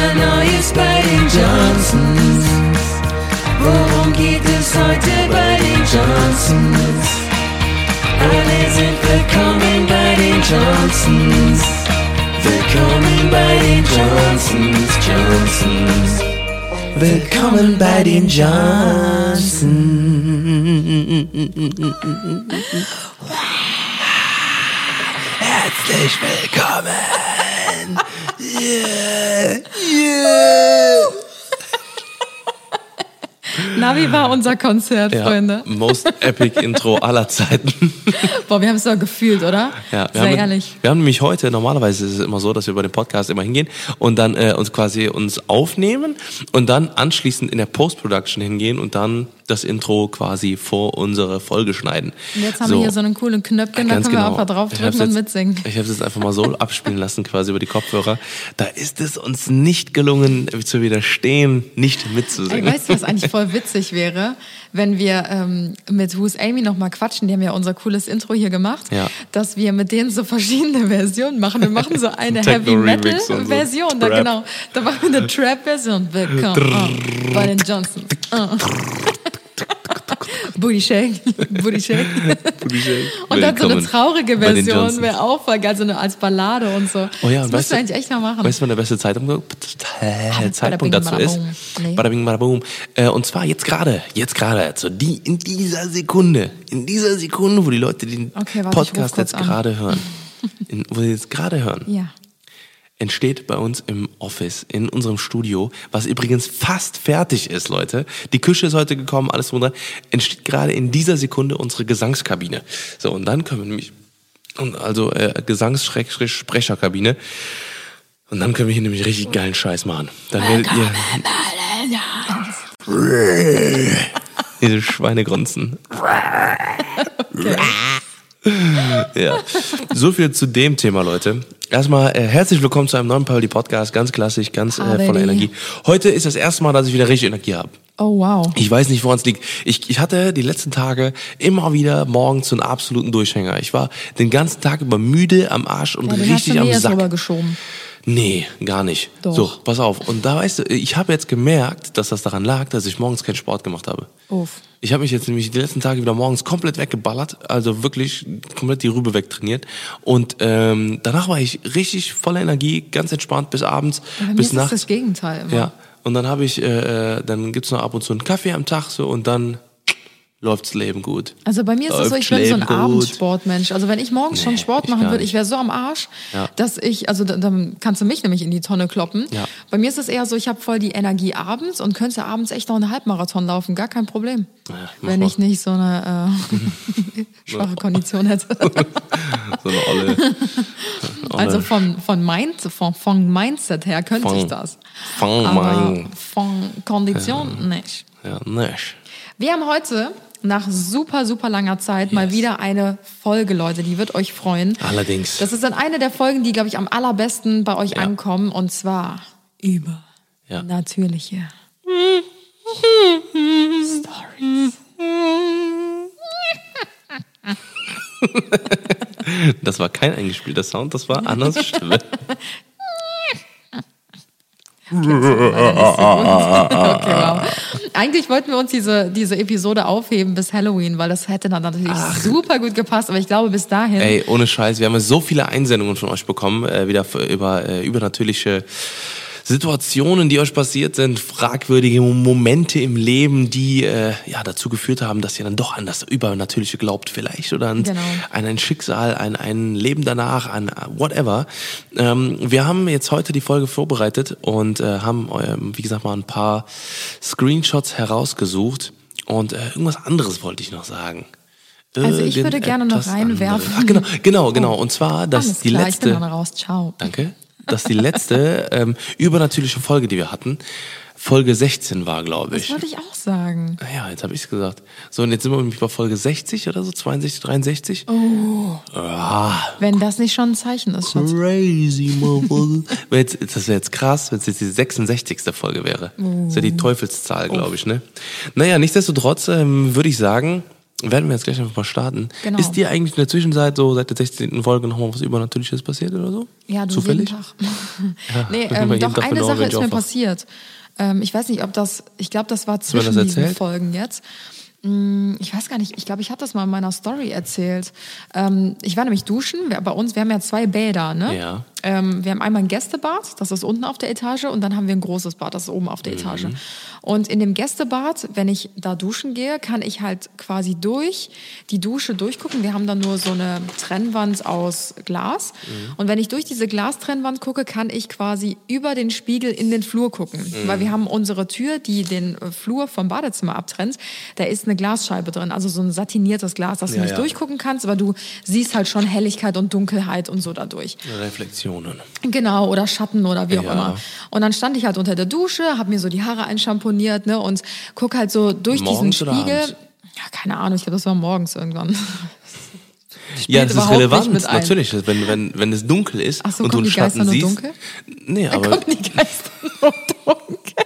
Neues bei den Johnsons? Worum geht es heute bei den Johnsons? Alle sind willkommen bei den Johnsons. Willkommen bei den Johnsons, Johnsons. Willkommen bei den Johnsons. Herzlich willkommen. Yeah, yeah. Na, wie war unser Konzert, Freunde? Most epic Intro aller Zeiten. Boah, wir haben es doch gefühlt, oder? Ja, sehr ehrlich. Wir haben nämlich heute, normalerweise ist es immer so, dass wir bei dem Podcast immer hingehen und dann uns aufnehmen und dann anschließend in der Post-Production hingehen und dann das Intro quasi vor unsere Folge schneiden. Und jetzt haben wir hier so einen coolen Knöpfchen, da können wir einfach draufdrücken und mitsingen. Ich habe es jetzt einfach mal so abspielen lassen, quasi über die Kopfhörer. Da ist es uns nicht gelungen, zu widerstehen, nicht mitzusingen. Ey, weißt du, was eigentlich voll witzig wäre, wenn wir mit Who's Amy nochmal quatschen, die haben ja unser cooles Intro hier gemacht, dass wir mit denen so verschiedene Versionen machen. Wir machen so eine Heavy-Metal-Version, so genau. Da machen wir eine Trap-Version. Willkommen bei den Johnsons. Booty Shake. Booty Shake. Und dann so eine traurige Version wäre auch voll geil, so eine als Ballade und so. Oh ja, das musst du eigentlich echt mal machen. Weißt du, wann der beste Zeitpunkt dazu ist? Nee. Bada bing, bada boom. Und zwar jetzt gerade, also in dieser Sekunde, wo die Leute den Podcast jetzt gerade hören, wo sie jetzt gerade hören. Entsteht bei uns im Office, in unserem Studio, was übrigens fast fertig ist, Leute. Die Küche ist heute gekommen, alles drum dran. Entsteht gerade in dieser Sekunde unsere Gesangskabine. So, und dann können wir nämlich, Gesangs-Sprecherkabine. Und dann können wir hier nämlich richtig geilen Scheiß machen. Dann werdet ihr diese Schweinegrunzen. Okay. Ja, so viel zu dem Thema, Leute. Erstmal herzlich willkommen zu einem neuen Pauli Podcast, ganz klassisch, ganz voller Energie. Heute ist das erste Mal, dass ich wieder richtig Energie habe. Oh wow. Ich weiß nicht, woran es liegt. Ich hatte die letzten Tage immer wieder morgens so einen absoluten Durchhänger. Ich war den ganzen Tag über müde, am Arsch und richtig am Sack. Geschoben. Nee, gar nicht. Doch. So, pass auf. Und da weißt du, ich habe jetzt gemerkt, dass das daran lag, dass ich morgens keinen Sport gemacht habe. Uff. Ich habe mich jetzt nämlich die letzten Tage wieder morgens komplett weggeballert, also wirklich komplett die Rübe wegtrainiert. Und danach war ich richtig voller Energie, ganz entspannt bis abends, bis nachts. Das ist das Gegenteil immer. Ja. Und dann habe ich, dann gibt's noch ab und zu einen Kaffee am Tag so und dann läuft's Leben gut. Also bei mir ist es so, ich bin so ein Abendsportmensch. Also wenn ich morgens schon Sport machen würde, ich wäre so am Arsch, dass ich, also dann kannst du mich nämlich in die Tonne kloppen. Ja. Bei mir ist es eher so, ich habe voll die Energie abends und könnte abends echt noch einen Halbmarathon laufen, gar kein Problem. Ja, wenn ich nicht so eine schwache Kondition hätte. So eine Olle. Also von Mindset her könnte ich das. Aber von Kondition nicht. Ja, nicht. Wir haben heute nach super, super langer Zeit mal wieder eine Folge, Leute, die wird euch freuen. Allerdings. Das ist dann eine der Folgen, die, glaube ich, am allerbesten bei euch ankommen. Und zwar über natürliche Stories. Das war kein eingespielter Sound, das war Annas Stimme. Okay, wow. Eigentlich wollten wir uns diese Episode aufheben bis Halloween, weil das hätte dann natürlich super gut gepasst, aber ich glaube bis dahin... Ey, ohne Scheiß, wir haben so viele Einsendungen von euch bekommen, wieder über übernatürliche Situationen, die euch passiert sind, fragwürdige Momente im Leben, die dazu geführt haben, dass ihr dann doch an das Übernatürliche glaubt vielleicht oder an ein Schicksal, ein Leben danach, an whatever. Wir haben jetzt heute die Folge vorbereitet und haben, wie gesagt, mal ein paar Screenshots herausgesucht und irgendwas anderes wollte ich noch sagen. Also ich würde gerne noch reinwerfen. Ach, genau. Und zwar, dass die letzte... Ich bin dann raus. Ciao. Danke. Dass die letzte übernatürliche Folge, die wir hatten, Folge 16 war, glaube ich. Das wollte ich auch sagen. Ja, jetzt habe ich es gesagt. So, und jetzt sind wir nämlich bei Folge 60 oder so, 62, 63. Oh. Wenn das nicht schon ein Zeichen ist, Schatz. Crazy, motherfucker. Das wäre jetzt krass, wenn es jetzt die 66. Folge wäre. Das wäre die Teufelszahl, glaube ich, ne? Naja, nichtsdestotrotz würde ich sagen, werden wir jetzt gleich einfach mal starten. Genau. Ist dir eigentlich in der Zwischenzeit so seit der 16. Folge nochmal was Übernatürliches passiert oder so? Ja, du zufällig? jeden Tag. Ja, Nee, jeden doch Tag, wenn eine du Sache Orange ist mir aufwachst. passiert. Ich weiß nicht, ich glaube, das war Hast du mir zwischen das diesen erzählt? Folgen jetzt. Ich weiß gar nicht, ich glaube, ich habe das mal in meiner Story erzählt. Ich war nämlich duschen, wir haben ja 2 Bäder, ne? Ja. Wir haben einmal ein Gästebad, das ist unten auf der Etage, und dann haben wir ein großes Bad, das ist oben auf der Etage. Und in dem Gästebad, wenn ich da duschen gehe, kann ich halt quasi durch die Dusche durchgucken. Wir haben dann nur so eine Trennwand aus Glas. Und wenn ich durch diese Glastrennwand gucke, kann ich quasi über den Spiegel in den Flur gucken. Weil wir haben unsere Tür, die den Flur vom Badezimmer abtrennt, da ist eine Glasscheibe drin, also so ein satiniertes Glas, dass du nicht durchgucken kannst, aber du siehst halt schon Helligkeit und Dunkelheit und so dadurch. Reflexionen. Genau, oder Schatten oder wie auch Ja. immer. Und dann stand ich halt unter der Dusche, habe mir so die Haare einschamponiert, ne, und guck halt so durch Morgens diesen oder Spiegel. abends? Ja, keine Ahnung, ich glaube, das war morgens irgendwann. Ja, das ist überhaupt nicht relevant, mit ein. natürlich. Wenn es dunkel ist Ach so, und du kommen einen die Geister Schatten nur siehst. dunkel? Nee, Da aber kommen die Geister nur dunkel.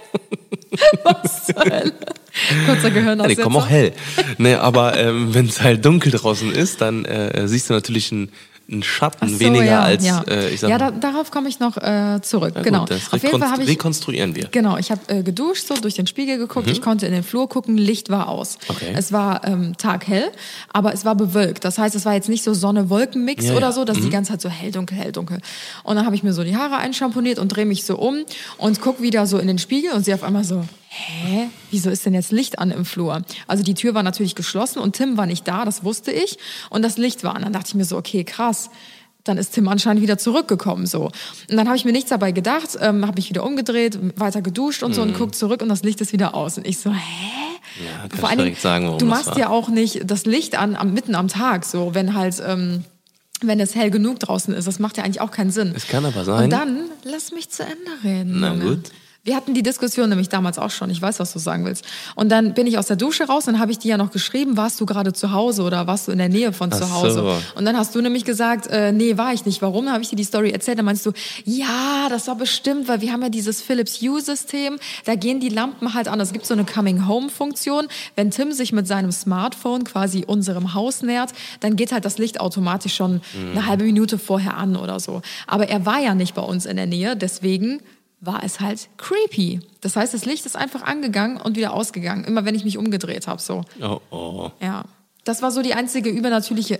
Was zur Hölle? Kurzer ja, die Gehirnaussetzer. kommen auch hell. Nee, aber wenn es halt dunkel draußen ist, dann siehst du natürlich einen Schatten Ach so, weniger ja, als, ja. ich sag mal. Darauf komme ich noch zurück. Ja, Genau. gut, das Auf jeden Fall habe ich rekonstruieren wir. Genau, ich habe geduscht, so durch den Spiegel geguckt, ich konnte in den Flur gucken, Licht war aus. Okay. Es war taghell, aber es war bewölkt. Das heißt, es war jetzt nicht so Sonne-Wolken-Mix Ja, oder ja. so, dass die ganze Zeit so hell, dunkel, hell, dunkel. Und dann habe ich mir so die Haare einschamponiert und drehe mich so um und guck wieder so in den Spiegel und sehe auf einmal so, hä? Wieso ist denn jetzt Licht an im Flur? Also die Tür war natürlich geschlossen und Tim war nicht da, das wusste ich. Und das Licht war an. Dann dachte ich mir so, okay, krass. Dann ist Tim anscheinend wieder zurückgekommen, so. Und dann habe ich mir nichts dabei gedacht, habe mich wieder umgedreht, weiter geduscht und so und guck zurück und das Licht ist wieder aus. Und ich so, hä? Ja, kannst Vor allen direkt Dingen, sagen, warum du das machst war. ja auch nicht das Licht an mitten am Tag, so, wenn halt, wenn es hell genug draußen ist. Das macht ja eigentlich auch keinen Sinn. Es kann aber sein. Und dann, lass mich zu Ende reden. Na Junge. gut. Wir hatten die Diskussion nämlich damals auch schon. Ich weiß, was du sagen willst. Und dann bin ich aus der Dusche raus und dann habe ich dir ja noch geschrieben, warst du gerade zu Hause oder warst du in der Nähe von Ach zu Hause? so. Und dann hast du nämlich gesagt, nee, war ich nicht. Warum? Dann habe ich dir die Story erzählt. Dann meinst du, ja, das war bestimmt, weil wir haben ja dieses Philips Hue-System. Da gehen die Lampen halt an. Es gibt so eine Coming-Home-Funktion. Wenn Tim sich mit seinem Smartphone quasi unserem Haus nähert, dann geht halt das Licht automatisch schon eine halbe Minute vorher an oder so. Aber er war ja nicht bei uns in der Nähe, deswegen war es halt creepy. Das heißt, das Licht ist einfach angegangen und wieder ausgegangen, immer wenn ich mich umgedreht habe, so. Oh. Ja. Das war so die einzige übernatürliche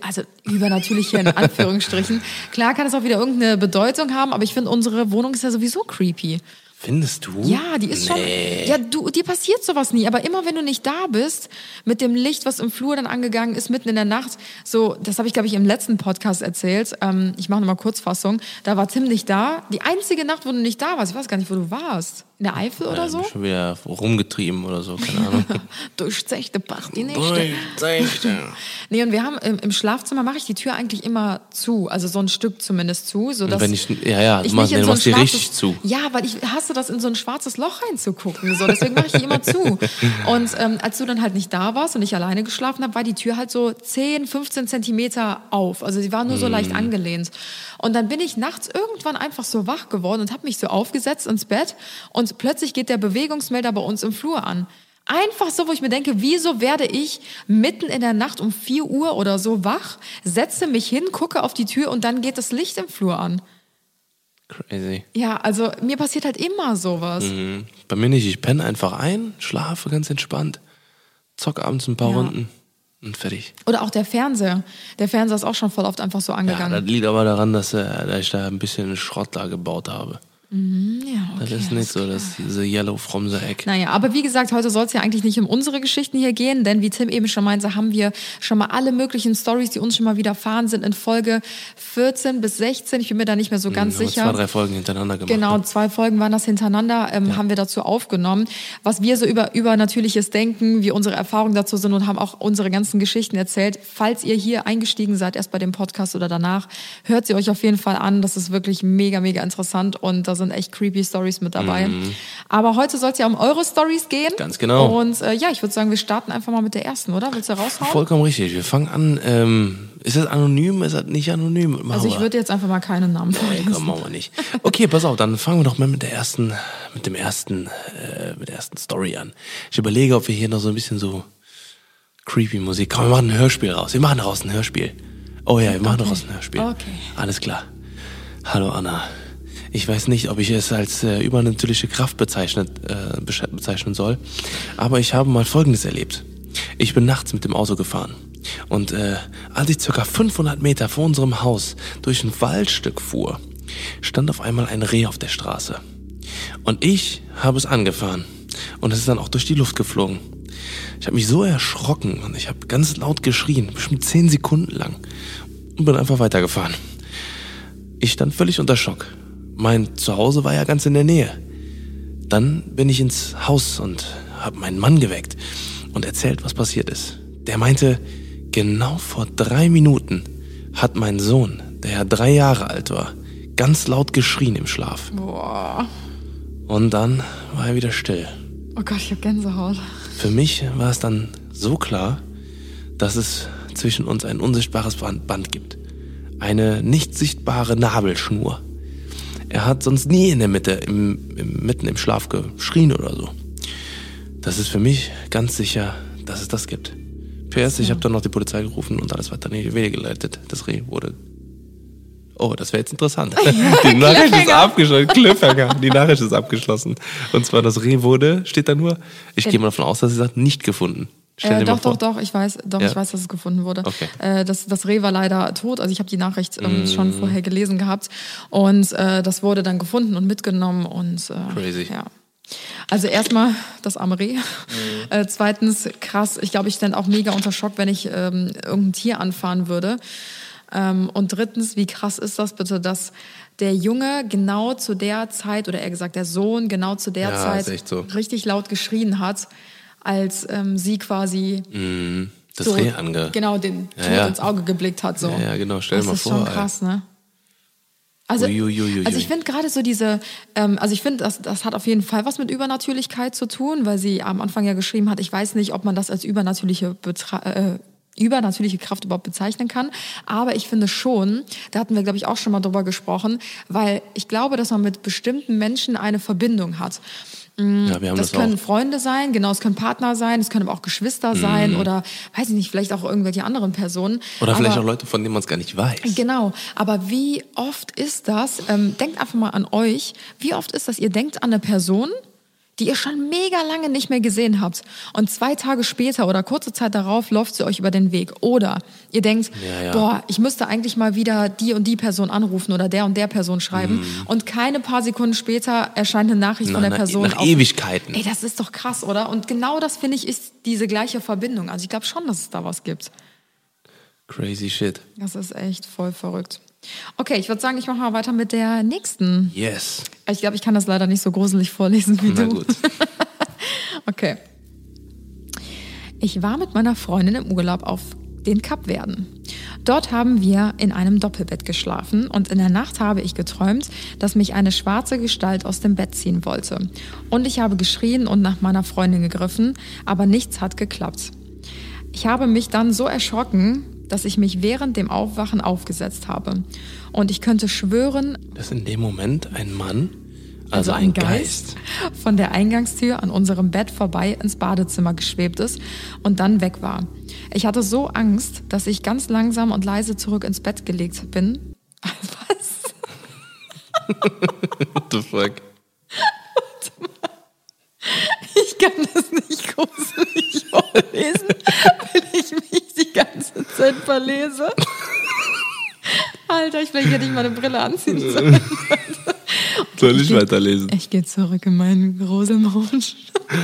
in Anführungsstrichen. Klar kann es auch wieder irgendeine Bedeutung haben, aber ich finde, unsere Wohnung ist ja sowieso creepy. Findest du? Ja, die ist schon. Ja, dir passiert sowas nie. Aber immer wenn du nicht da bist, mit dem Licht, was im Flur dann angegangen ist, mitten in der Nacht, so, das habe ich, glaube ich, im letzten Podcast erzählt. Ich mache nochmal Kurzfassung. Da war Tim nicht da. Die einzige Nacht, wo du nicht da warst, ich weiß gar nicht, wo du warst. In der Eifel oder so? Schon wieder rumgetrieben oder so, keine Ahnung. Durchzechte Party-Nächte. Nee, und wir haben im Schlafzimmer mache ich die Tür eigentlich immer zu, also so ein Stück zumindest zu, so dass Wenn ich, ja, ich du machst, nicht in du so ein machst die schwarzes, richtig zu. Ja, weil ich hasse das, in so ein schwarzes Loch reinzugucken, so deswegen mache ich die immer zu. Und als du dann halt nicht da warst und ich alleine geschlafen habe, war die Tür halt so 10, 15 Zentimeter auf, also sie war nur so leicht angelehnt. Und dann bin ich nachts irgendwann einfach so wach geworden und habe mich so aufgesetzt ins Bett und plötzlich geht der Bewegungsmelder bei uns im Flur an. Einfach so, wo ich mir denke, wieso werde ich mitten in der Nacht um 4 Uhr oder so wach, setze mich hin, gucke auf die Tür und dann geht das Licht im Flur an. Crazy. Ja, also mir passiert halt immer sowas. Bei mir nicht, ich penne einfach ein, schlafe ganz entspannt, zock abends ein paar Runden und fertig. Oder auch der Fernseher. Der Fernseher ist auch schon voll oft einfach so Ja, angegangen. das liegt aber daran, dass ich da ein bisschen Schrott da gebaut habe. Ja, okay, Das ist nicht so, dass diese Yellow from the Egg. Naja, aber wie gesagt, heute soll es ja eigentlich nicht um unsere Geschichten hier gehen, denn wie Tim eben schon meinte, haben wir schon mal alle möglichen Storys, die uns schon mal widerfahren sind, in Folge 14 bis 16. Ich bin mir da nicht mehr so ganz sicher. 2, 3 Folgen hintereinander gemacht. Genau, ne? 2 Folgen waren das hintereinander, haben wir dazu aufgenommen. Was wir so über Übernatürliches denken, wie unsere Erfahrungen dazu sind und haben auch unsere ganzen Geschichten erzählt. Falls ihr hier eingestiegen seid, erst bei dem Podcast oder danach, hört sie euch auf jeden Fall an. Das ist wirklich mega, mega interessant und da sind echt creepy Stories mit dabei. Aber heute soll es ja um eure Stories gehen. Ganz genau. Und ja, ich würde sagen, wir starten einfach mal mit der ersten, oder? Willst du raushauen? Vollkommen richtig. Wir fangen an. Ist das anonym? Ist das nicht anonym? Machen Also ich wir. würde jetzt einfach mal keinen Namen Nee, vorlesen. komm, machen wir nicht. Okay, pass auf, dann fangen wir doch mal mit der ersten Story an. Ich überlege, ob wir hier noch so ein bisschen so Creepy Musik. Komm, wir machen ein Hörspiel raus. Wir machen daraus ein Hörspiel. Oh ja, wir machen daraus ein Hörspiel. Okay. Alles klar. Hallo Anna. Ich weiß nicht, ob ich es als übernatürliche Kraft bezeichnen soll, aber ich habe mal Folgendes erlebt. Ich bin nachts mit dem Auto gefahren und als ich ca. 500 Meter vor unserem Haus durch ein Waldstück fuhr, stand auf einmal ein Reh auf der Straße. Und ich habe es angefahren und es ist dann auch durch die Luft geflogen. Ich habe mich so erschrocken und ich habe ganz laut geschrien, bestimmt 10 Sekunden lang und bin einfach weitergefahren. Ich stand völlig unter Schock. Mein Zuhause war ja ganz in der Nähe. Dann bin ich ins Haus und habe meinen Mann geweckt und erzählt, was passiert ist. Der meinte, genau vor 3 Minuten hat mein Sohn, der ja 3 Jahre alt war, ganz laut geschrien im Schlaf. Boah. Und dann war er wieder still. Oh Gott, ich hab Gänsehaut. Für mich war es dann so klar, dass es zwischen uns ein unsichtbares Band gibt. Eine nicht sichtbare Nabelschnur. Er hat sonst nie in der Mitte, mitten im Schlaf geschrien oder so. Das ist für mich ganz sicher, dass es das gibt. PS, ich habe dann noch die Polizei gerufen und alles weiter in die Wege geleitet. Das Reh wurde... Oh, das wäre jetzt interessant. Die Nachricht ist abgeschlossen. Cliffhanger. Die Nachricht ist abgeschlossen. Und zwar das Reh wurde, steht da nur, ich gehe mal davon aus, dass sie sagt, nicht gefunden. Doch, ich weiß, dass es gefunden wurde. Okay. Das Reh war leider tot, also ich habe die Nachricht schon vorher gelesen gehabt und das wurde dann gefunden und mitgenommen und crazy. Ja. Also erstmal das arme Reh. Zweitens, krass, ich glaube, ich stände auch mega unter Schock, wenn ich irgendein Tier anfahren würde. Und drittens, wie krass ist das bitte, dass der Junge genau zu der Zeit, oder eher gesagt der Sohn genau zu der Zeit richtig laut geschrien hat, als sie quasi das Reh genau den Tod ins Auge geblickt hat. So. Ja, genau, stell dir mal vor. Das ist schon krass, ne? Also ich finde gerade so diese, also ich finde, das hat auf jeden Fall was mit Übernatürlichkeit zu tun, weil sie am Anfang ja geschrieben hat, ich weiß nicht, ob man das als übernatürliche Kraft überhaupt bezeichnen kann. Aber ich finde schon, da hatten wir, glaube ich, auch schon mal drüber gesprochen, weil ich glaube, dass man mit bestimmten Menschen eine Verbindung hat. Ja, wir haben das können Freunde sein, genau, es können Partner sein, es können aber auch Geschwister sein oder, weiß ich nicht, vielleicht auch irgendwelche anderen Personen. Oder vielleicht auch Leute, von denen man es gar nicht weiß. Genau, aber wie oft ist das, denkt einfach mal an euch, wie oft ist das, ihr denkt an eine Person, die ihr schon mega lange nicht mehr gesehen habt und 2 Tage später oder kurze Zeit darauf läuft sie euch über den Weg. Oder ihr denkt, boah, ich müsste eigentlich mal wieder die und die Person anrufen oder der und der Person schreiben und keine paar Sekunden später erscheint eine Nachricht von der Person. Nach Ewigkeiten. Ey, das ist doch krass, oder? Und genau das, finde ich, ist diese gleiche Verbindung. Also ich glaube schon, dass es da was gibt. Crazy shit. Das ist echt voll verrückt. Okay, ich würde sagen, ich mache mal weiter mit der nächsten. Yes. Ich glaube, ich kann das leider nicht so gruselig vorlesen wie du. Na gut. Okay. Ich war mit meiner Freundin im Urlaub auf den Kapverden. Dort haben wir in einem Doppelbett geschlafen und in der Nacht habe ich geträumt, dass mich eine schwarze Gestalt aus dem Bett ziehen wollte. Und ich habe geschrien und nach meiner Freundin gegriffen, aber nichts hat geklappt. Ich habe mich dann so erschrocken, dass ich mich während dem Aufwachen aufgesetzt habe. Und ich könnte schwören, dass in dem Moment ein Mann, also ein Geist, von der Eingangstür an unserem Bett vorbei ins Badezimmer geschwebt ist und dann weg war. Ich hatte so Angst, dass ich ganz langsam und leise zurück ins Bett gelegt bin. Was? What the fuck? Ich kann das nicht gruselig vorlesen, weil ich mich die ganze Zeit verlese. Alter, vielleicht hätte ich mal eine Brille anziehen sollen. Soll ich weiterlesen? Ich gehe zurück in meinen Gruselmount.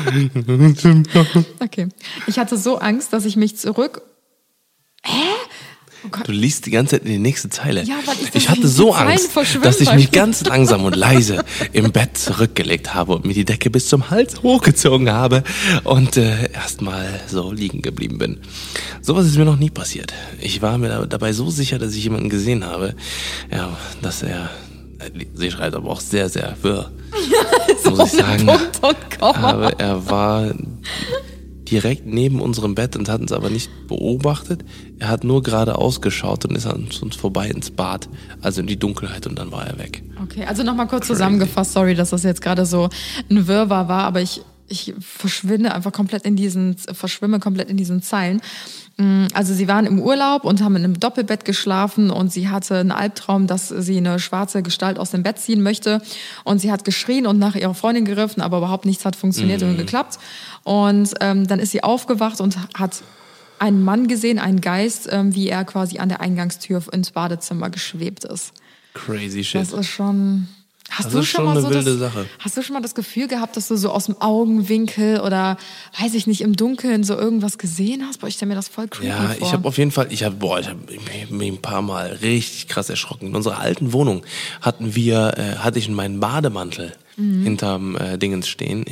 Okay. Ich hatte so Angst, dass ich mich zurück... Hä? Oh Gott. Du liest die ganze Zeit in die nächste Zeile. Ja, weil ich hatte so Angst, dass ich mich ganz langsam und leise im Bett zurückgelegt habe und mir die Decke bis zum Hals hochgezogen habe und erstmal so liegen geblieben bin. Sowas ist mir noch nie passiert. Ich war mir dabei so sicher, dass ich jemanden gesehen habe, ja, dass sie schreibt aber auch sehr, sehr wirr, so muss ich sagen. Punkt und Komma. Aber er war direkt neben unserem Bett und hat uns aber nicht beobachtet. Er hat nur geradeaus geschaut und ist an uns vorbei ins Bad, also in die Dunkelheit, und dann war er weg. Okay, also nochmal kurz zusammengefasst, sorry, dass das jetzt gerade so ein Wirrwarr war, aber ich ich verschwimme komplett in diesen Zeilen. Also sie waren im Urlaub und haben in einem Doppelbett geschlafen und sie hatte einen Albtraum, dass sie eine schwarze Gestalt aus dem Bett ziehen möchte und sie hat geschrien und nach ihrer Freundin gegriffen, aber überhaupt nichts hat funktioniert und geklappt. Und dann ist sie aufgewacht und hat einen Mann gesehen, einen Geist, wie er quasi an der Eingangstür ins Badezimmer geschwebt ist. Crazy shit. Das ist schon... Hast du schon mal das Gefühl gehabt, dass du so aus dem Augenwinkel oder, weiß ich nicht, im Dunkeln so irgendwas gesehen hast? Boah, ich stelle mir das voll creepy vor. Ja, ich habe auf jeden Fall, ich habe mich ein paar Mal richtig krass erschrocken. In unserer alten Wohnung hatte ich meinen Bademantel hinterm Dingens stehen,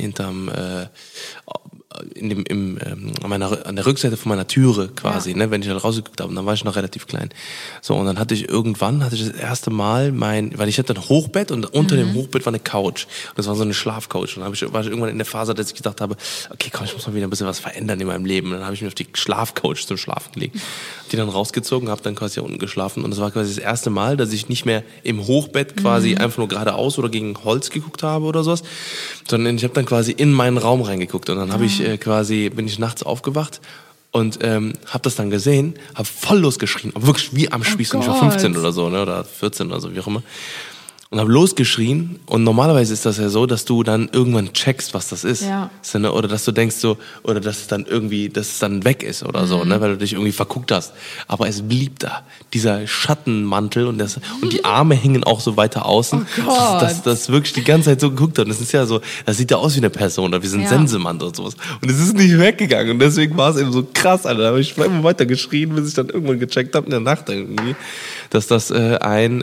an der Rückseite von meiner Türe quasi, ne, wenn ich halt rausgeguckt habe, und dann war ich noch relativ klein. So, und dann hatte ich das erste Mal weil ich hatte ein Hochbett und unter dem Hochbett war eine Couch. Und das war so eine Schlafcouch. Und dann war ich irgendwann in der Phase, dass ich gedacht habe, okay, komm, ich muss mal wieder ein bisschen was verändern in meinem Leben. Und dann habe ich mich auf die Schlafcouch zum Schlafen gelegt. Die dann rausgezogen, habe dann quasi unten geschlafen. Und das war quasi das erste Mal, dass ich nicht mehr im Hochbett quasi einfach nur geradeaus oder gegen Holz geguckt habe oder sowas, sondern ich habe dann quasi in meinen Raum reingeguckt. Und dann bin ich nachts aufgewacht und habe das dann gesehen, habe voll losgeschrien, aber wirklich wie am Spieß. Ich war 15 oder so, ne, oder 14 oder so, wie auch immer. Und habe losgeschrien und normalerweise ist das ja so, dass du dann irgendwann checkst, was das ist. Ja. Oder dass du denkst so, oder dass es dann weg ist oder so, ne, weil du dich irgendwie verguckt hast. Aber es blieb da, dieser Schattenmantel und die Arme hingen auch so weiter außen, dass wirklich die ganze Zeit so geguckt hat. Und das ist ja so, das sieht ja aus wie eine Person oder wie so ein Sensemantel und sowas. Und es ist nicht weggegangen und deswegen war es eben so krass, Alter. Da habe ich immer weiter geschrien, bis ich dann irgendwann gecheckt habe in der Nacht irgendwie, dass das ein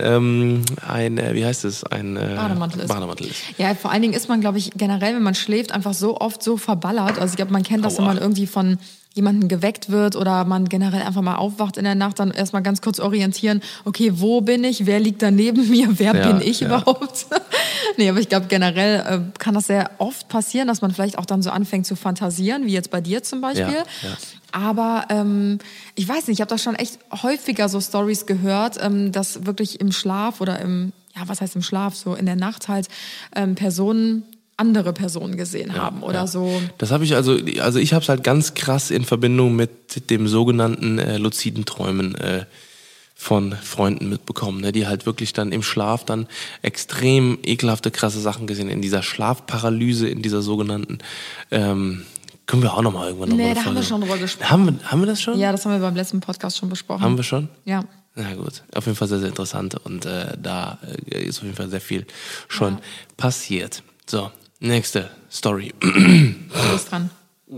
Bademantel ist. Ja, vor allen Dingen ist man, glaube ich, generell, wenn man schläft, einfach so oft so verballert. Also ich glaube, man kennt das, wenn man irgendwie von jemandem geweckt wird oder man generell einfach mal aufwacht in der Nacht, dann erstmal ganz kurz orientieren, okay, wo bin ich, wer liegt da neben mir, wer bin ich überhaupt? Nee, aber ich glaube, generell kann das sehr oft passieren, dass man vielleicht auch dann so anfängt zu fantasieren, wie jetzt bei dir zum Beispiel. Ja. Aber ich weiß nicht, ich habe da schon echt häufiger so Stories gehört, dass wirklich im Schlaf oder im Schlaf, so in der Nacht halt andere Personen gesehen haben oder so. Das habe ich also ich habe es halt ganz krass in Verbindung mit dem sogenannten luziden Träumen von Freunden mitbekommen, ne, die halt wirklich dann im Schlaf dann extrem ekelhafte, krasse Sachen gesehen, in dieser Schlafparalyse, in dieser sogenannten, können wir auch nochmal irgendwann nochmal. Nee, da haben wir schon drüber gesprochen. Haben wir das schon? Ja, das haben wir beim letzten Podcast schon besprochen. Haben wir schon? Ja. Na gut, auf jeden Fall sehr, sehr interessant und da ist auf jeden Fall sehr viel schon passiert. So, nächste Story. Du bist dran.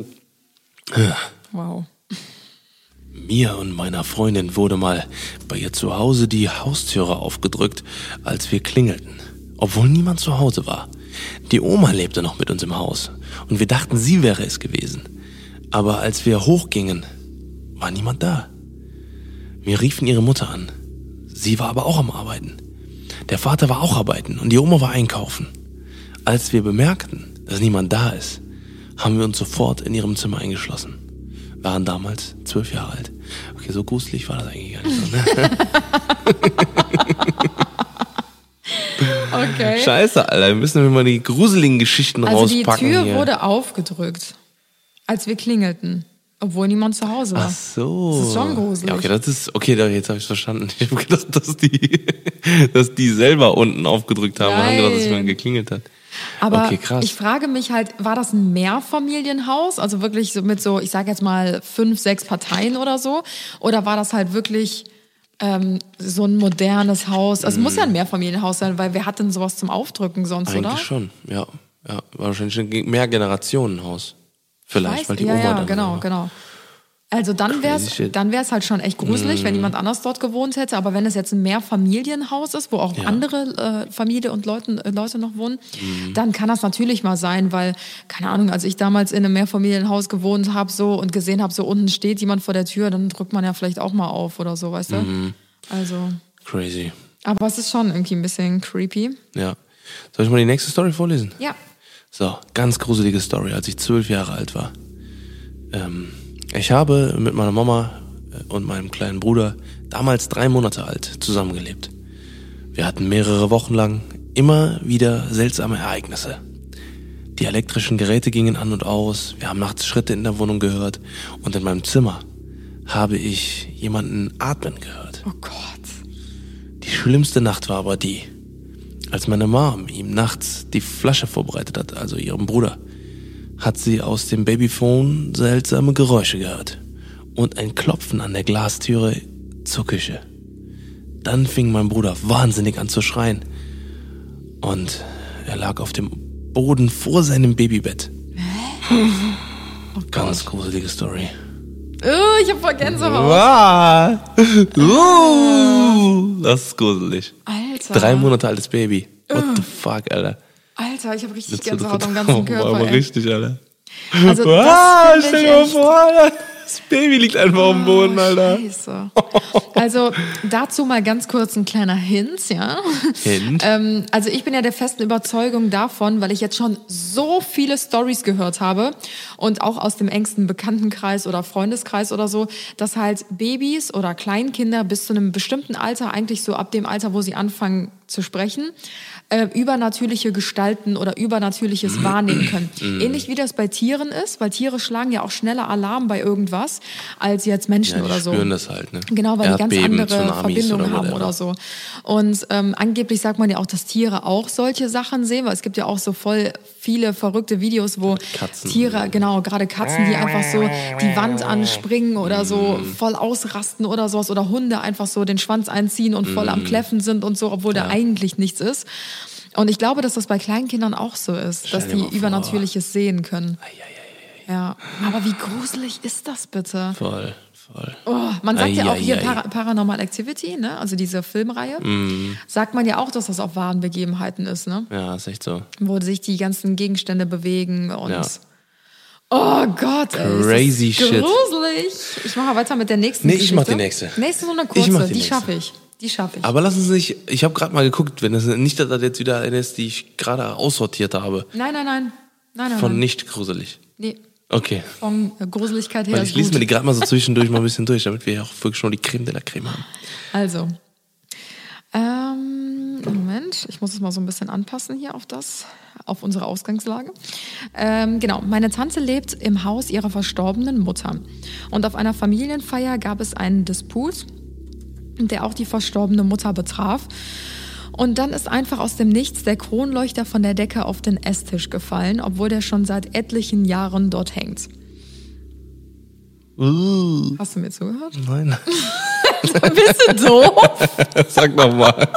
Wow. Mir und meiner Freundin wurde mal bei ihr zu Hause die Haustüre aufgedrückt, als wir klingelten, obwohl niemand zu Hause war. Die Oma lebte noch mit uns im Haus und wir dachten, sie wäre es gewesen. Aber als wir hochgingen, war niemand da. Wir riefen ihre Mutter an. Sie war aber auch am Arbeiten. Der Vater war auch arbeiten und die Oma war einkaufen. Als wir bemerkten, dass niemand da ist, haben wir uns sofort in ihrem Zimmer eingeschlossen. Waren damals 12 Jahre alt. Okay, so gruselig war das eigentlich gar nicht so, ne? Okay. Scheiße, Alter, wir müssen mal die gruseligen Geschichten rauspacken. Also die Tür hier wurde aufgedrückt, als wir klingelten. Obwohl niemand zu Hause war. Ach so. Das ist schon gruselig. Ja, jetzt habe ich verstanden. Ich habe gedacht, dass die selber unten aufgedrückt haben und haben gedacht, dass jemand geklingelt hat. Aber okay, krass. Ich frage mich halt, war das ein Mehrfamilienhaus? Also wirklich so mit so, ich sage jetzt mal 5, 6 Parteien oder so? Oder war das halt wirklich so ein modernes Haus? Also muss ja ein Mehrfamilienhaus sein, weil wer hat denn sowas zum Aufdrücken sonst, eigentlich oder? Eigentlich schon, ja. Wahrscheinlich ein Mehrgenerationenhaus. Vielleicht, weil die Oma dann... Genau. Also dann wäre es halt schon echt gruselig, wenn jemand anders dort gewohnt hätte. Aber wenn es jetzt ein Mehrfamilienhaus ist, wo auch andere Familie und Leute noch wohnen, dann kann das natürlich mal sein, weil, keine Ahnung, als ich damals in einem Mehrfamilienhaus gewohnt habe so und gesehen habe, so unten steht jemand vor der Tür, dann drückt man ja vielleicht auch mal auf oder so, weißt du? Also... Crazy. Aber es ist schon irgendwie ein bisschen creepy. Ja. Soll ich mal die nächste Story vorlesen? Ja. So, ganz gruselige Story, als ich 12 Jahre alt war. Ich habe mit meiner Mama und meinem kleinen Bruder, damals 3 Monate alt, zusammengelebt. Wir hatten mehrere Wochen lang immer wieder seltsame Ereignisse. Die elektrischen Geräte gingen an und aus. Wir haben nachts Schritte in der Wohnung gehört. Und in meinem Zimmer habe ich jemanden atmen gehört. Oh Gott. Die schlimmste Nacht war aber die, als meine Mom ihm nachts die Flasche vorbereitet hat, also ihrem Bruder, hat sie aus dem Babyphone seltsame Geräusche gehört und ein Klopfen an der Glastüre zur Küche. Dann fing mein Bruder wahnsinnig an zu schreien und er lag auf dem Boden vor seinem Babybett. Oh Ganz gruselige Story. Ich hab voll Gänsehaut. Das ist gruselig. Alter. 3 Monate altes Baby. What the fuck, Alter. Alter, ich hab richtig Gänsehaut am ganzen Körper. Aber richtig, Alter. Also das stell dir mal vor, Alter. Das Baby liegt einfach auf dem Boden, Alter. Scheiße. Also dazu mal ganz kurz ein kleiner Hint, ja. Hint? Also ich bin ja der festen Überzeugung davon, weil ich jetzt schon so viele Storys gehört habe und auch aus dem engsten Bekanntenkreis oder Freundeskreis oder so, dass halt Babys oder Kleinkinder bis zu einem bestimmten Alter, eigentlich so ab dem Alter, wo sie anfangen zu sprechen, übernatürliche Gestalten oder Übernatürliches wahrnehmen können. Ähnlich wie das bei Tieren ist, weil Tiere schlagen ja auch schneller Alarm bei irgendwas als jetzt Menschen oder so. Die spüren das halt, ne? Genau, weil die ganz Erdbeben, andere Tsunamis Verbindungen haben whatever. oder so. Und angeblich sagt man ja auch, dass Tiere auch solche Sachen sehen, weil es gibt ja auch so voll viele verrückte Videos, wo Katzen. Tiere, genau, gerade Katzen, die einfach so die Wand anspringen oder so voll ausrasten oder sowas, oder Hunde einfach so den Schwanz einziehen und voll am Kläffen sind und so, obwohl da eigentlich nichts ist. Und ich glaube, dass das bei Kleinkindern auch so ist, dass Stell dir die mal vor. Übernatürliches sehen können. Ja, aber wie gruselig ist das bitte? Voll. Oh, man sagt ja auch hier Ei. Paranormal Activity, ne? Also diese Filmreihe, sagt man ja auch, dass das auf wahren Begebenheiten ist, ne? Ja, ist echt so. Wo sich die ganzen Gegenstände bewegen und Ja. oh Gott, ey, Crazy ist das shit. gruselig. Ich mache weiter mit der nächsten Nee, ich mach Geschichte. die nächste. Nächste so eine Ich kurze, mach die die nächste. schaffe ich. Die schaffe ich. Aber lass uns nicht, ich habe gerade mal geguckt, wenn das nicht, dass das jetzt wieder eine ist, die ich gerade aussortiert habe. Nein. Von nicht gruselig. Nee, Okay. von Gruseligkeit her Weil ist ich lese gut. mir die gerade mal so zwischendurch mal ein bisschen durch, damit wir ja auch wirklich schon die Creme de la Creme haben. Also, Moment, ich muss es mal so ein bisschen anpassen hier auf unsere Ausgangslage. Genau, meine Tante lebt im Haus ihrer verstorbenen Mutter. Und auf einer Familienfeier gab es einen Disput, der auch die verstorbene Mutter betraf. Und dann ist einfach aus dem Nichts der Kronleuchter von der Decke auf den Esstisch gefallen, obwohl der schon seit etlichen Jahren dort hängt. Hast du mir zugehört? Nein. Bist du doof? Sag nochmal.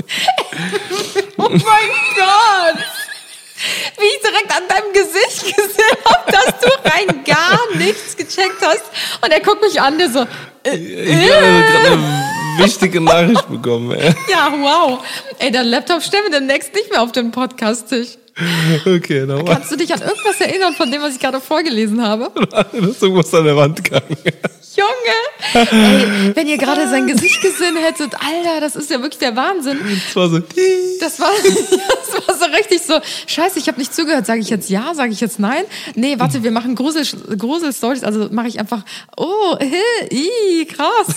Oh mein Gott! Wie ich direkt an deinem Gesicht gesehen habe, dass du rein gar nichts gecheckt hast. Und er guckt mich an, der so... Ich habe gerade eine wichtige Nachricht bekommen. Ey. Ja, wow. Ey, dein Laptop stellen wir demnächst nicht mehr auf den Podcast-Tisch. Okay, nochmal. Kannst du dich an irgendwas erinnern von dem, was ich gerade vorgelesen habe? Da ist irgendwas an der Wand gegangen. Junge! Ey, wenn ihr gerade sein Gesicht gesehen hättet, Alter, das ist ja wirklich der Wahnsinn. Das war so... Das war so richtig so, scheiße, ich habe nicht zugehört. Sage ich jetzt ja? Sage ich jetzt nein? Nee, warte, wir machen Grusel-Stories. Also mache ich einfach, oh, krass.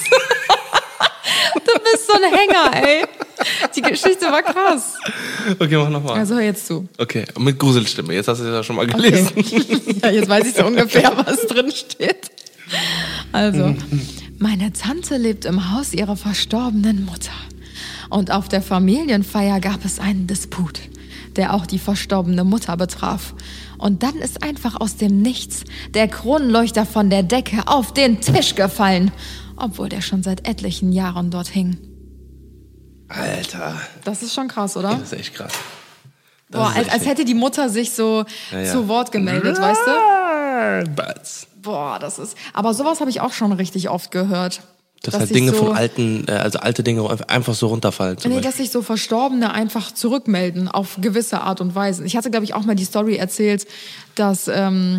Du bist so ein Hänger, ey. Die Geschichte war krass. Okay, mach nochmal. Also hör jetzt zu. Okay, mit Gruselstimme. Jetzt hast du es ja schon mal gelesen. Okay. Ja, jetzt weiß ich so ungefähr, was drin steht. Also, meine Tante lebt im Haus ihrer verstorbenen Mutter. Und auf der Familienfeier gab es einen Disput, der auch die verstorbene Mutter betraf. Und dann ist einfach aus dem Nichts der Kronleuchter von der Decke auf den Tisch gefallen, obwohl der schon seit etlichen Jahren dort hing. Alter. Das ist schon krass, oder? Das ist echt krass. Boah, als hätte die Mutter sich so zu Wort gemeldet, weißt du? Batz. Boah, das ist... Aber sowas habe ich auch schon richtig oft gehört. Dass Dass halt sich Dinge so- von alte Dinge einfach so runterfallen. zum Nee, Beispiel. dass sich so Verstorbene einfach zurückmelden auf gewisse Art und Weise. Ich hatte, glaube ich, auch mal die Story erzählt, dass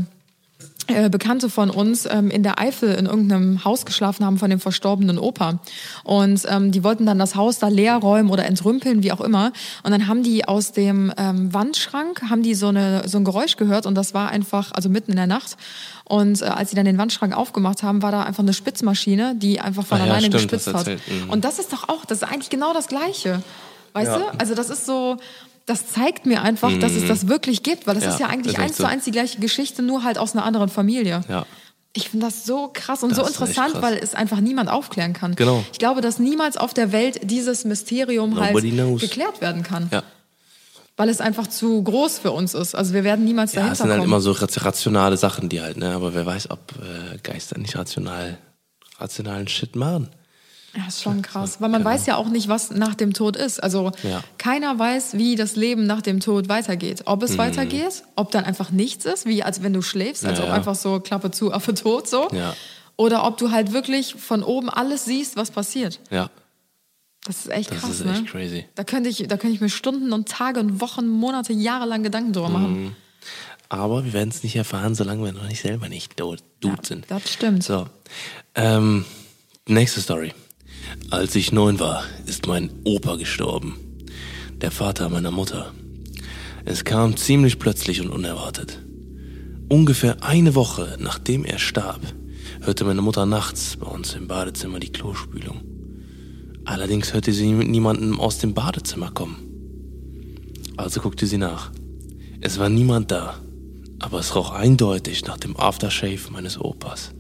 Bekannte von uns in der Eifel in irgendeinem Haus geschlafen haben von dem verstorbenen Opa. Und die wollten dann das Haus da leer räumen oder entrümpeln, wie auch immer. Und dann haben die aus dem Wandschrank, haben die so ein Geräusch gehört und das war einfach, also mitten in der Nacht. Und als sie dann den Wandschrank aufgemacht haben, war da einfach eine Spitzmaschine, die einfach von Ah ja, alleine stimmt, gespitzt das hat. erzählt. Mhm. Und das ist doch auch, das ist eigentlich genau das Gleiche. Weißt du? Also das ist so, das zeigt mir einfach, dass es das wirklich gibt, weil das ist ja eigentlich 1:1 die gleiche Geschichte, nur halt aus einer anderen Familie. Ja. Ich finde das so krass und so interessant, weil es einfach niemand aufklären kann. Genau. Ich glaube, dass niemals auf der Welt dieses Mysterium halt geklärt werden kann. Ja. Weil es einfach zu groß für uns ist. Also wir werden niemals dahinter kommen. Ja, es sind halt immer so rationale Sachen, die halt, ne? Aber wer weiß, ob Geister nicht rationalen Shit machen. Ja, ist schon krass. Weil man weiß ja auch nicht, was nach dem Tod ist. Also keiner weiß, wie das Leben nach dem Tod weitergeht. Ob es weitergeht, ob dann einfach nichts ist, wie als wenn du schläfst, als ob einfach so Klappe zu, Affe tot so. Ja. Oder ob du halt wirklich von oben alles siehst, was passiert. Ja. Das ist echt krass, Das ist echt crazy. Da könnte ich mir Stunden und Tage und Wochen, Monate, Jahre lang Gedanken drüber machen. Aber wir werden es nicht erfahren, solange wir noch nicht selber nicht Dude sind. Das stimmt. So. Nächste Story. Als ich 9 war, ist mein Opa gestorben. Der Vater meiner Mutter. Es kam ziemlich plötzlich und unerwartet. Ungefähr eine Woche nachdem er starb, hörte meine Mutter nachts bei uns im Badezimmer die Klospülung. Allerdings hörte sie mit niemandem aus dem Badezimmer kommen. Also guckte sie nach. Es war niemand da, aber es roch eindeutig nach dem Aftershave meines Opas.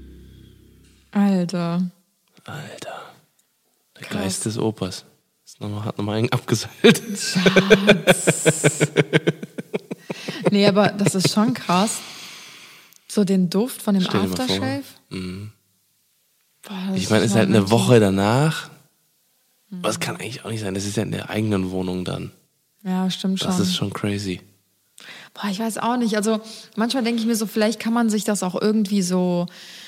Alter. Der Geist des Opas. Hat nochmal einen abgeseilt. Schatz. Nee, aber das ist schon krass. So den Duft von dem Aftershave. Boah, ich meine, es ist halt eine Woche danach. Aber es kann eigentlich auch nicht sein. Das ist ja in der eigenen Wohnung dann. Ja, stimmt schon. Das ist schon crazy. Boah, ich weiß auch nicht. Also manchmal denke ich mir so, vielleicht kann man sich das auch irgendwie so,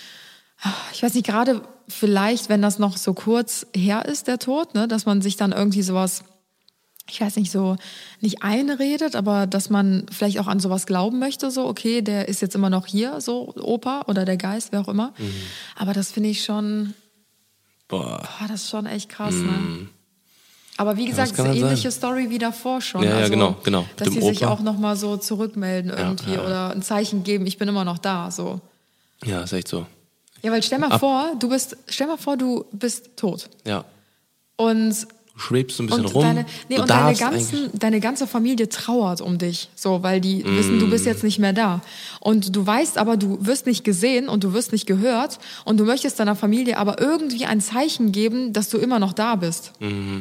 ich weiß nicht, gerade vielleicht, wenn das noch so kurz her ist, der Tod, ne, dass man sich dann irgendwie sowas, ich weiß nicht, so nicht einredet, aber dass man vielleicht auch an sowas glauben möchte, so, okay, der ist jetzt immer noch hier, so Opa oder der Geist, wer auch immer. Aber das finde ich schon, boah, das ist schon echt krass, ne? Aber wie gesagt, ja, ähnliche Story wie davor schon. Ja, also, genau. Dass die sich auch nochmal so zurückmelden irgendwie oder ein Zeichen geben, ich bin immer noch da, so. Ja, ist echt so. Ja, weil stell mal vor, du bist tot. Ja. Und du schwebst so ein bisschen rum. Deine ganze Familie trauert um dich, so, weil die wissen, du bist jetzt nicht mehr da. Und du weißt aber, du wirst nicht gesehen und du wirst nicht gehört und du möchtest deiner Familie aber irgendwie ein Zeichen geben, dass du immer noch da bist.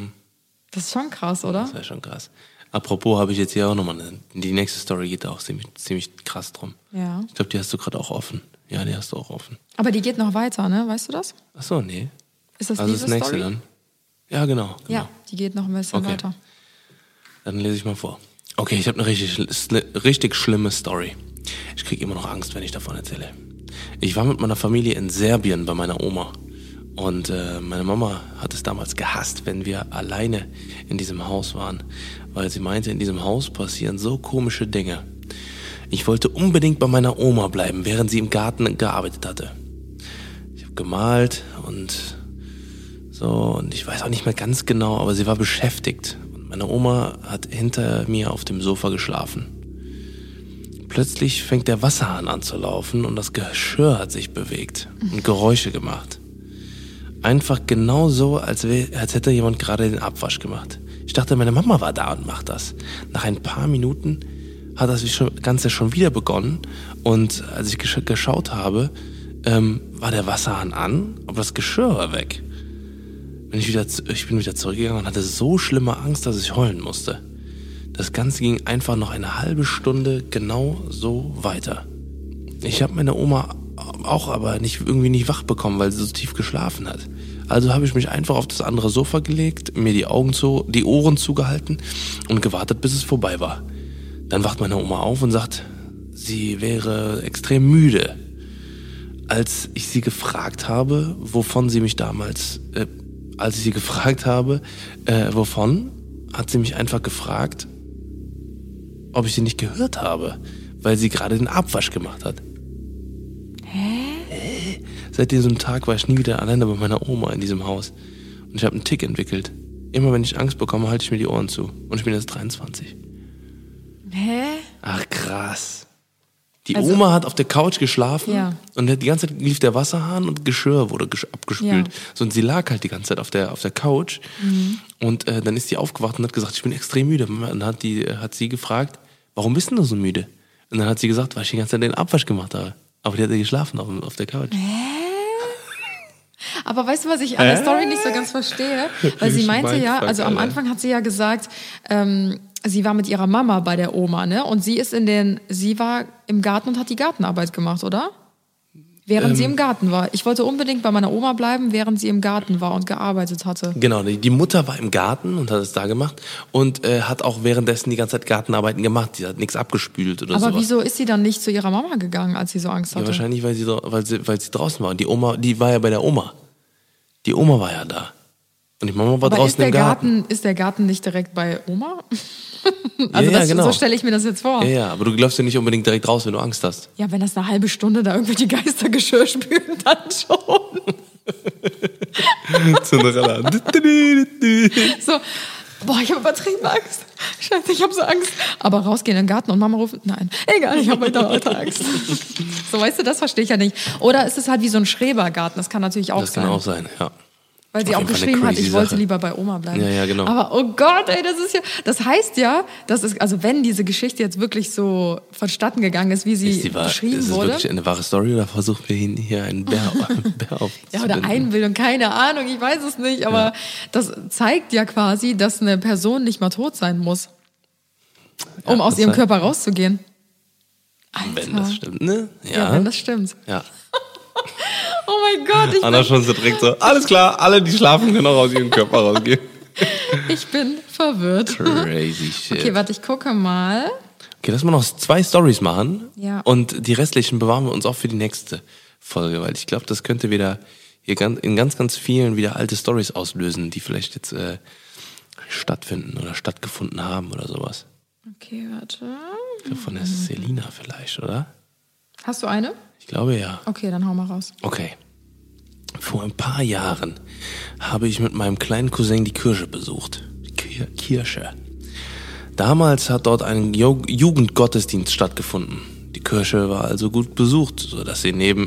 Das ist schon krass, oder? Das ist schon krass. Apropos, habe ich jetzt hier auch nochmal die nächste Story geht da auch ziemlich krass drum. Ja. Ich glaube, die hast du gerade auch offen. Ja, die hast du auch offen. Aber die geht noch weiter, ne? Weißt du das? Ach so, nee. Ist das also diese das nächste Story? Dann? Ja, genau. Ja, die geht noch ein bisschen weiter. Dann lese ich mal vor. Okay, ich habe eine richtig schlimme Story. Ich kriege immer noch Angst, wenn ich davon erzähle. Ich war mit meiner Familie in Serbien bei meiner Oma. Und meine Mama hat es damals gehasst, wenn wir alleine in diesem Haus waren. Weil sie meinte, in diesem Haus passieren so komische Dinge. Ich wollte unbedingt bei meiner Oma bleiben, während sie im Garten gearbeitet hatte. Ich habe gemalt und so, und ich weiß auch nicht mehr ganz genau, aber sie war beschäftigt. Und meine Oma hat hinter mir auf dem Sofa geschlafen. Plötzlich fängt der Wasserhahn an zu laufen und das Geschirr hat sich bewegt und Geräusche gemacht. Einfach genau so, als hätte jemand gerade den Abwasch gemacht. Ich dachte, meine Mama war da und macht das. Nach ein paar Minuten hat das Ganze schon wieder begonnen. Und als ich geschaut habe, war der Wasserhahn an, aber das Geschirr war weg. Ich bin wieder zurückgegangen und hatte so schlimme Angst, dass ich heulen musste. Das Ganze ging einfach noch eine halbe Stunde genau so weiter. Ich habe meine Oma auch aber irgendwie nicht wach bekommen, weil sie so tief geschlafen hat. Also habe ich mich einfach auf das andere Sofa gelegt, mir die Ohren zugehalten und gewartet, bis es vorbei war. Dann wacht meine Oma auf und sagt, sie wäre extrem müde. Als ich sie gefragt habe, wovon, hat sie mich einfach gefragt, ob ich sie nicht gehört habe, weil sie gerade den Abwasch gemacht hat. Seit diesem Tag war ich nie wieder alleine bei meiner Oma in diesem Haus. Und ich habe einen Tick entwickelt. Immer wenn ich Angst bekomme, halte ich mir die Ohren zu. Und ich bin jetzt 23. Hä? Ach krass. Die Oma hat auf der Couch geschlafen und die ganze Zeit lief der Wasserhahn und Geschirr wurde abgespült. Ja. So, und sie lag halt die ganze Zeit auf der Couch und dann ist sie aufgewacht und hat gesagt, ich bin extrem müde. Und dann hat sie gefragt, warum bist du so müde? Und dann hat sie gesagt, weil ich die ganze Zeit den Abwasch gemacht habe. Aber die hat ja geschlafen auf der Couch. Aber weißt du, was ich an der Story nicht so ganz verstehe? Weil sie meinte also am Anfang hat sie ja gesagt, sie war mit ihrer Mama bei der Oma, ne? Und sie war im Garten und hat die Gartenarbeit gemacht, oder? Während sie im Garten war. Ich wollte unbedingt bei meiner Oma bleiben, während sie im Garten war und gearbeitet hatte. Genau, die Mutter war im Garten und hat es da gemacht und hat auch währenddessen die ganze Zeit Gartenarbeiten gemacht. Die hat nichts abgespült oder so. Aber wieso ist sie dann nicht zu ihrer Mama gegangen, als sie so Angst hatte? Ja, wahrscheinlich, weil sie draußen war. Und die Oma, die war ja bei der Oma. Die Oma war ja da. Und die Mama war draußen im Garten. Ist der Garten nicht direkt bei Oma? Also genau. So stelle ich mir das jetzt vor. Ja, aber du läufst ja nicht unbedingt direkt raus, wenn du Angst hast. Ja, wenn das eine halbe Stunde da irgendwelche Geistergeschirr spülen, dann schon. Cinderella. So, ich habe übertrieben Angst. Scheiße, ich habe so Angst. Aber rausgehen in den Garten und Mama ruft, nein, egal, ich habe heute Angst. So, weißt du, das verstehe ich ja nicht. Oder ist es halt wie so ein Schrebergarten, das kann natürlich auch sein. Das kann auch sein, ja. Weil sie auch geschrieben hat, ich wollte lieber bei Oma bleiben. Ja, genau. Aber oh Gott, ey, das heißt ja, also wenn diese Geschichte jetzt wirklich so vonstatten gegangen ist, wie sie beschrieben wurde. Ist das wirklich eine wahre Story oder versuchen wir hier einen Bär aufzubinden? Ja, oder Einbildung, keine Ahnung, ich weiß es nicht. Aber das zeigt ja quasi, dass eine Person nicht mal tot sein muss, um aus ihrem Körper rauszugehen. Alter. Wenn das stimmt, ne? Ja, wenn das stimmt. Ja. Oh mein Gott, Anna schon so direkt so, alles klar, alle, die schlafen, können auch aus ihrem Körper rausgehen. Ich bin verwirrt. Crazy shit. Okay, warte, ich gucke mal. Okay, lass mal noch 2 Storys machen. Ja. Und die restlichen bewahren wir uns auch für die nächste Folge, weil ich glaube, das könnte wieder hier in ganz, ganz vielen wieder alte Storys auslösen, die vielleicht jetzt stattfinden oder stattgefunden haben oder sowas. Okay, warte. Ich glaube, von der Selina vielleicht, oder? Hast du eine? Ich glaube ja. Okay, dann hau mal raus. Okay. Vor ein paar Jahren habe ich mit meinem kleinen Cousin die Kirche besucht. Kirche. Damals hat dort ein Jugendgottesdienst stattgefunden. Die Kirche war also gut besucht, sodass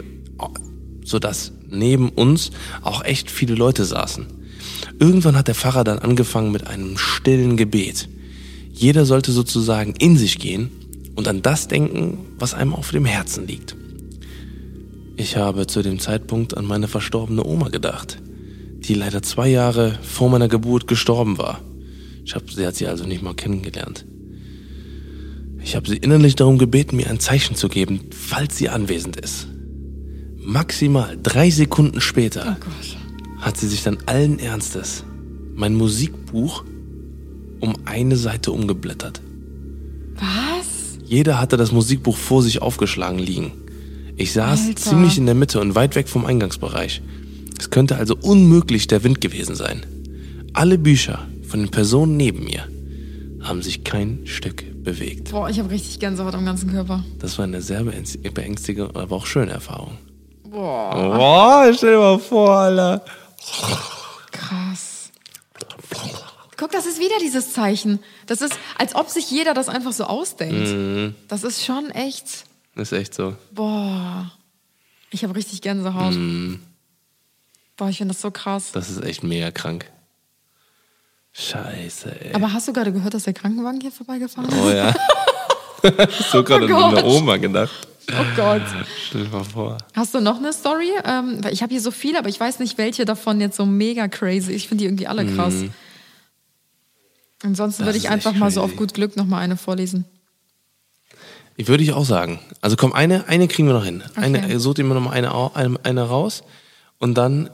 neben uns auch echt viele Leute saßen. Irgendwann hat der Pfarrer dann angefangen mit einem stillen Gebet. Jeder sollte sozusagen in sich gehen und an das denken, was einem auf dem Herzen liegt. Ich habe zu dem Zeitpunkt an meine verstorbene Oma gedacht, die leider 2 Jahre vor meiner Geburt gestorben war. Sie hat sie also nicht mal kennengelernt. Ich habe sie innerlich darum gebeten, mir ein Zeichen zu geben, falls sie anwesend ist. Maximal 3 Sekunden später hat sie sich dann allen Ernstes mein Musikbuch um eine Seite umgeblättert. Was? Jeder hatte das Musikbuch vor sich aufgeschlagen liegen. Ich saß ziemlich in der Mitte und weit weg vom Eingangsbereich. Es könnte also unmöglich der Wind gewesen sein. Alle Bücher von den Personen neben mir haben sich kein Stück bewegt. Boah, ich habe richtig Gänsehaut am ganzen Körper. Das war eine sehr beängstigende, aber auch schöne Erfahrung. Boah, stell dir mal vor, Alter. Krass. Guck, das ist wieder dieses Zeichen. Das ist, als ob sich jeder das einfach so ausdenkt. Mhm. Das ist schon echt... Das ist echt so. Boah, ich habe richtig Gänsehaut. Boah, ich finde das so krass. Das ist echt mega krank. Scheiße, ey. Aber hast du gerade gehört, dass der Krankenwagen hier vorbeigefahren ist? Oh ja. Hast du gerade an eine Oma gedacht? Oh Gott. Stell dir mal vor. Hast du noch eine Story? Ich habe hier so viele, aber ich weiß nicht, welche davon jetzt so mega crazy. Ich finde die irgendwie alle krass. Ansonsten würde ich einfach mal so auf gut Glück noch mal eine vorlesen. Würde ich auch sagen. Also komm, eine kriegen wir noch hin. Okay. Such dir mal noch mal eine raus und dann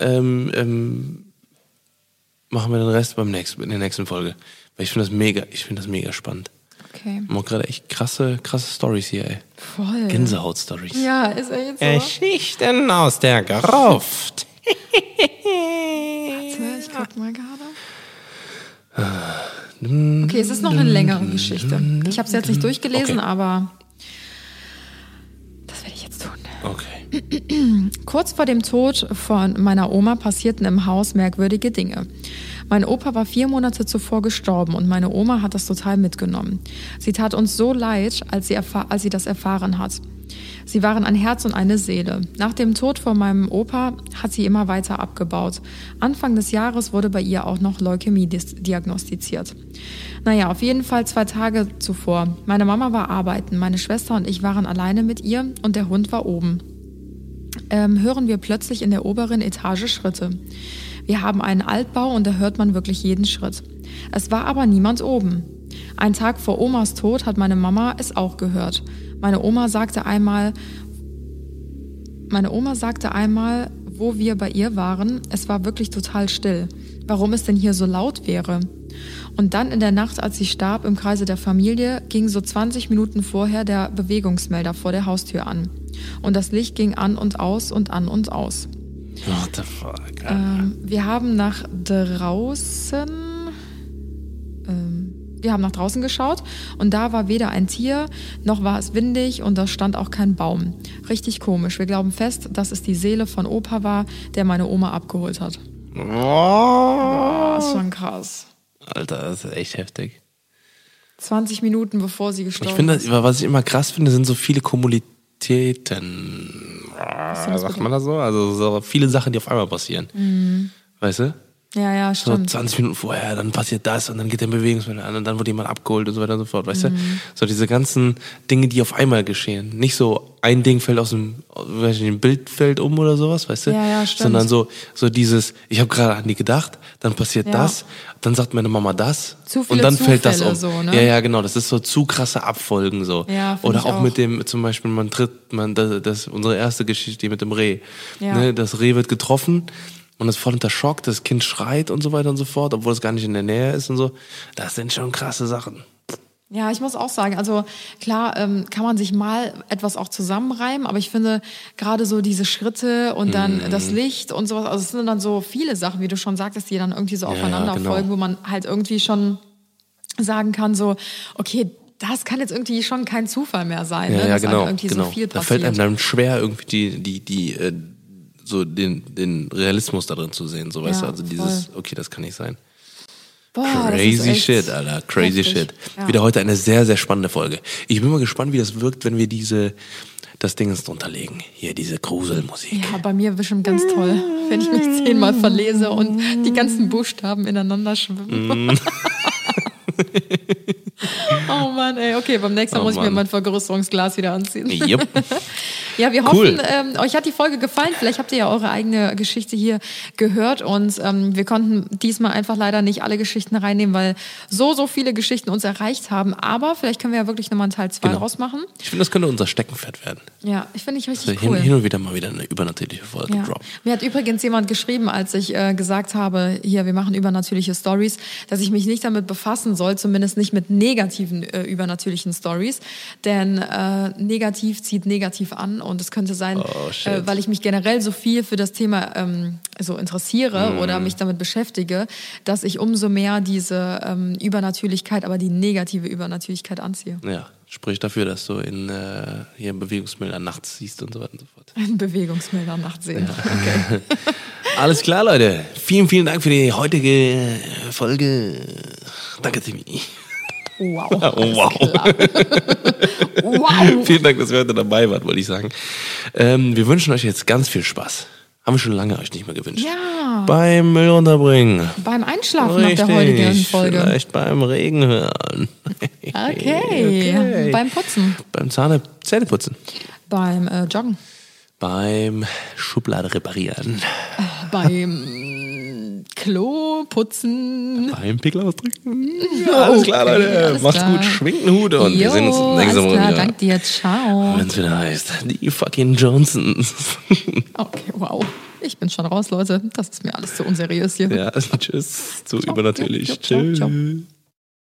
machen wir den Rest in der nächsten Folge. Weil ich finde das mega spannend. Okay. Wir haben gerade echt krasse Storys hier, ey. Voll. Gänsehaut-Storys. Ja, ist er jetzt so? Geschichten aus der Gruft. Warte, ich guck mal gerade. Okay, es ist noch eine längere Geschichte. Ich habe es jetzt nicht durchgelesen, aber das werde ich jetzt tun. Okay. Kurz vor dem Tod von meiner Oma passierten im Haus merkwürdige Dinge. Mein Opa war 4 Monate zuvor gestorben und meine Oma hat das total mitgenommen. Sie tat uns so leid, als sie das erfahren hat. Sie waren ein Herz und eine Seele. Nach dem Tod von meinem Opa hat sie immer weiter abgebaut. Anfang des Jahres wurde bei ihr auch noch Leukämie diagnostiziert. Naja, auf jeden Fall 2 Tage zuvor. Meine Mama war arbeiten, meine Schwester und ich waren alleine mit ihr und der Hund war oben. Hören wir plötzlich in der oberen Etage Schritte. Wir haben einen Altbau und da hört man wirklich jeden Schritt. Es war aber niemand oben. Einen Tag vor Omas Tod hat meine Mama es auch gehört. Meine Oma sagte einmal, wo wir bei ihr waren, es war wirklich total still. Warum es denn hier so laut wäre? Und dann in der Nacht, als sie starb, im Kreise der Familie, ging so 20 Minuten vorher der Bewegungsmelder vor der Haustür an. Und das Licht ging an und aus und an und aus. What the fuck? Wir haben nach draußen geschaut und da war weder ein Tier, noch war es windig und da stand auch kein Baum. Richtig komisch. Wir glauben fest, dass es die Seele von Opa war, der meine Oma abgeholt hat. Oh. Das ist schon krass. Alter, das ist echt heftig. 20 Minuten bevor sie gestorben Ich finde, ist. was ich immer krass finde, sind so viele Kommunitäten. Sagt man das so? Also so viele Sachen, die auf einmal passieren. Mhm. Weißt du? Ja, stimmt. So 20 Minuten vorher, dann passiert das und dann geht der Bewegungsmelder an und dann wird jemand abgeholt und so weiter und so fort, weißt du? So diese ganzen Dinge, die auf einmal geschehen. Nicht so ein Ding fällt aus dem Bild fällt um oder sowas, weißt du? Ja, stimmt. Sondern so dieses, ich habe gerade an die gedacht, dann passiert das, dann sagt meine Mama das zu viele und dann Zufälle fällt das um. so, ne? Ja, genau, das ist so zu krasse Abfolgen so. Ja, oder auch auch mit dem, zum Beispiel, unsere erste Geschichte mit dem Reh. Ja. Ne, das Reh wird getroffen. Und ist voll unter Schock, das Kind schreit und so weiter und so fort, obwohl es gar nicht in der Nähe ist und so. Das sind schon krasse Sachen. Ja, ich muss auch sagen, also klar kann man sich mal etwas auch zusammenreimen, aber ich finde gerade so diese Schritte und dann das Licht und sowas, also es sind dann so viele Sachen, wie du schon sagtest, die dann irgendwie so aufeinander folgen, wo man halt irgendwie schon sagen kann, so, okay, das kann jetzt irgendwie schon kein Zufall mehr sein, ne? Dass genau, irgendwie so viel passiert. Da fällt einem dann schwer, irgendwie so den Realismus da drin zu sehen, so weißt du, also dieses, voll. okay, das kann nicht sein. Boah, crazy shit, Alter, crazy heftig. shit. Ja. Wieder heute eine sehr, sehr spannende Folge. Ich bin mal gespannt, wie das wirkt, wenn wir das Ding jetzt drunter legen. Hier, diese Gruselmusik. Ja, bei mir bestimmt ganz toll, wenn ich mich 10-mal verlese und die ganzen Buchstaben ineinander schwimmen. Oh Mann, ey, okay, beim nächsten Mal muss ich mir mein Vergrößerungsglas wieder anziehen. Yep. Ja, wir hoffen, euch hat die Folge gefallen. Vielleicht habt ihr ja eure eigene Geschichte hier gehört und wir konnten diesmal einfach leider nicht alle Geschichten reinnehmen, weil so viele Geschichten uns erreicht haben. Aber vielleicht können wir ja wirklich nochmal einen Teil 2 draus machen. Ich finde, das könnte unser Steckenpferd werden. Ja, ich finde ich richtig also cool. Hin und wieder mal wieder eine übernatürliche Folge droppen. Mir hat übrigens jemand geschrieben, als ich gesagt habe, hier, wir machen übernatürliche Stories, dass ich mich nicht damit befassen soll, zumindest nicht mit negativen übernatürlichen Stories, denn negativ zieht negativ an und es könnte sein, weil ich mich generell so viel für das Thema so interessiere oder mich damit beschäftige, dass ich umso mehr diese Übernatürlichkeit, aber die negative Übernatürlichkeit anziehe. Ja, sprich dafür, dass du hier einen Bewegungsmelder nachts siehst und so weiter und so fort. Ein Bewegungsmelder nachts sehen. Ja. Okay. Alles klar, Leute. Vielen Dank für die heutige Folge. Danke, Timmy. Wow. Wow. Wow. Vielen Dank, dass ihr heute dabei wart, wollte ich sagen. Wir wünschen euch jetzt ganz viel Spaß. Haben wir schon lange euch nicht mehr gewünscht. Ja. Beim Müll runterbringen. Beim Einschlafen nach der heutigen Folge. Vielleicht beim Regen hören. Okay. Beim Putzen. Beim Zähneputzen. Beim Joggen. Beim Schublade reparieren. Beim Klo putzen. Beim Pickel ausdrücken. Ja, alles klar, Leute. Macht's gut. Schwingt den Hut und wir sehen uns nächste Woche wieder. Danke dir. Ciao. Wenn es wieder heißt, die fucking Johnsons. Okay, wow. Ich bin schon raus, Leute. Das ist mir alles zu unseriös hier. Ja, tschüss. Zu Ciao. übernatürlich. Ciao. Tschüss.